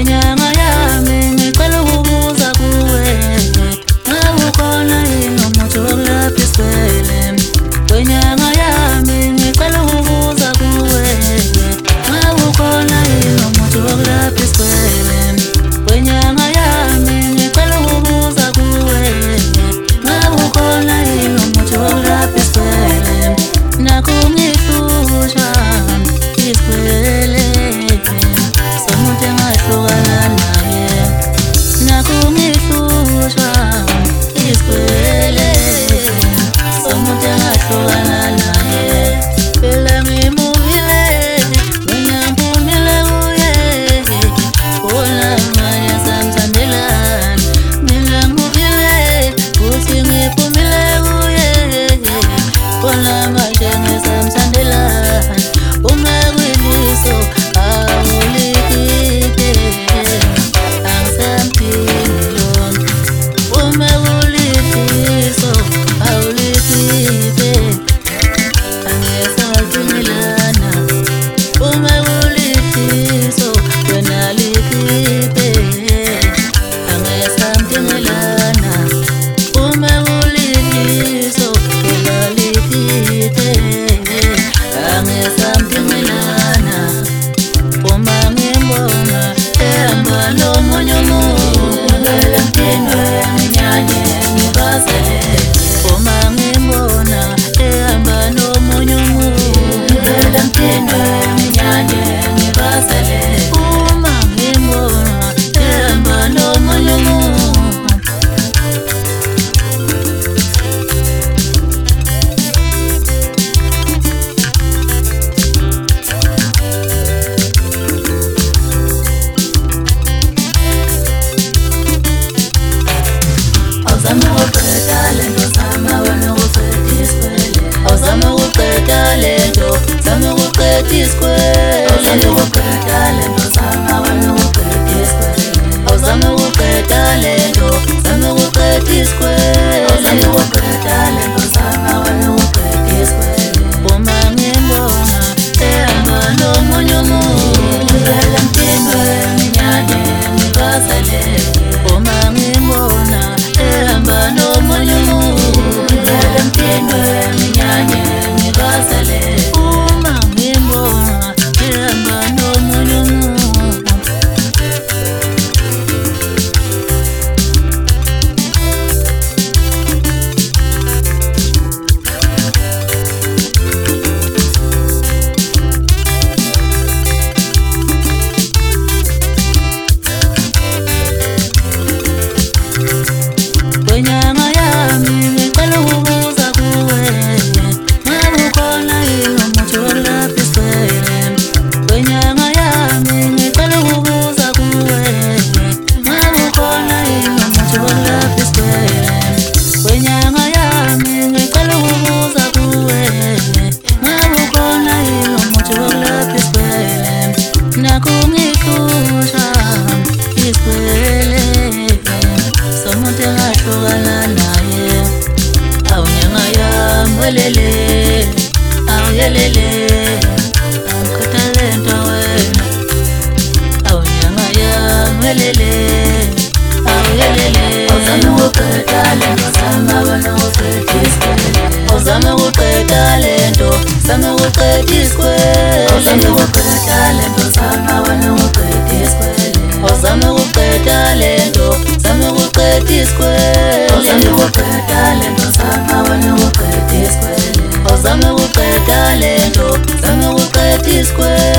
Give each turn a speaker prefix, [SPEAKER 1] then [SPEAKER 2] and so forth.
[SPEAKER 1] kwenyanga yami ngicela ukubuza kuwe ngabe ukhona yini umuthi wokulapha isikwele kwenyanga yami ngicela ukubuza kuwe ngabe ukhona yini umuthi wokulapha isikwele kwenyanga yami ngicela ukubuza kuwe ngabe ukhona yini umuthi wokulapha isikwele nakho ngihlushwa isikwele somuntu engahlukana naye nakho ngihlushwa isikwele somuntu engahlukana naye phela ngimuvile mina ngiphumile kuye wona manje samthandelana mina ngimuvile futhi ngiphumile kuye wona manje ngisamthandelana uma kwiliso awulikhiphe angisamphilo uma kulifiso awulikhiphe angisamphilana uma kulifiso wena likhiphe angisamphilana uma kulifiso wena likhiphe angisamphilana uma ngimbona ehamba nomunye umuntu empilwe nginyanye ngibazele uma ngimbona ehamba nomunye umuntu empilwe nginyanye ngibazele uma ngimbona ehamba nomunye umuntu Awuzama ukuqeda lento zama wena ukuqeda isikwele awuzama ukuqeda lento zama ukuqeda isikwele awuzama ukuqeda lento zama wena ukuqeda isikwele awuzama ukuqeda lento zama ukuqeda isikwele awuzama ukuqeda lento zama wena ukuqeda isikwele uma ngimbona ehamba nomunye umuntu phela mpindwe nginyanye ngibazele uma ngimbona ehamba nomunye umuntu phela mpindwe nginyanye ngibazele uma ngimbona ehamba nomunye umuntu kwenyanga yami ngicela ukubuza kuwe ngabe ukhona yini umuthi wokulapha isikwele kwenyanga yami ngicela ukubuza kuwe ngabe ukhona yini umuthi wokulapha isikwele kwenyanga yami ngicela ukubuza kuwe ngabe ukhona yini umuthi wokulapha isikwele nakho ngihlushwa isikwele somuntu engahlukana naye awunyanga yami welele awuyelele awukhathale nto wena awunyanga yami welele awuyelele awuzama ukuqeda lento zama wena ukuqeda isikwele awuzama ukuqeda lento zama ukuqeda isikwele awuzama ukuqeda lento zama wena ukuqeda isikwele awuzama ukuqeda lento zama ukuqeda isikwele awuzama ukuqeda lento zama wena ukuqeda isikwele awuzama ukuqeda lento zama ukuqeda isikwele